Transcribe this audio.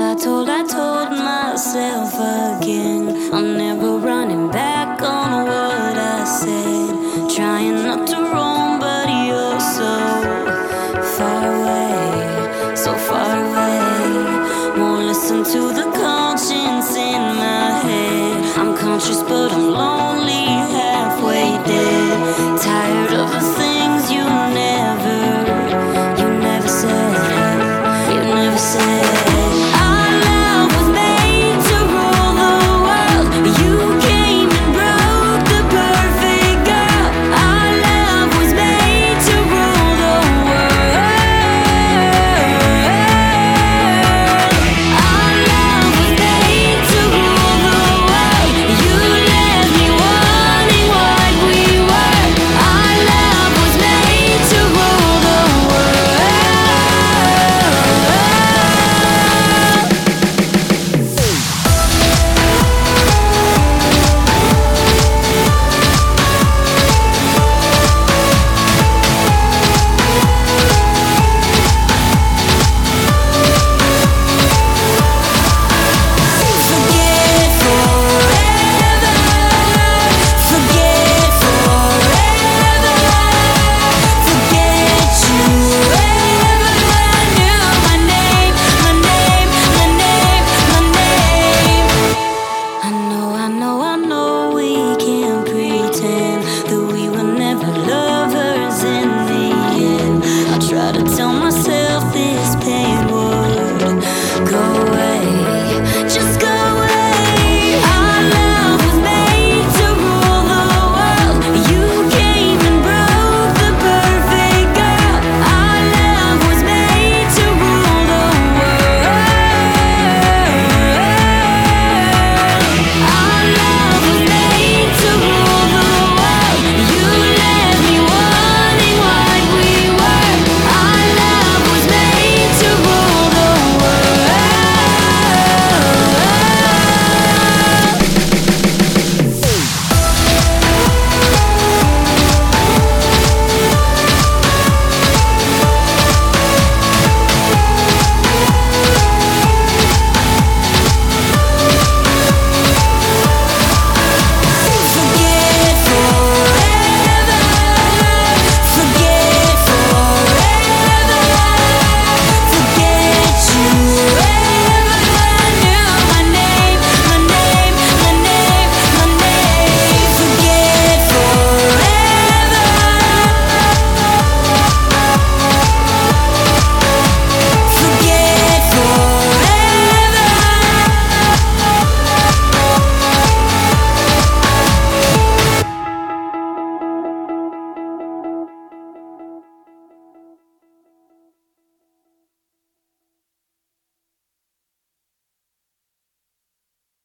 I told myself again, I'm never running back on what I said. Trying not to roam, but you're so far away, so far away. Won't listen to the conscience in my head. I'm conscious, but I'm lonely, halfway dead. Tired of the things you never said, you never said.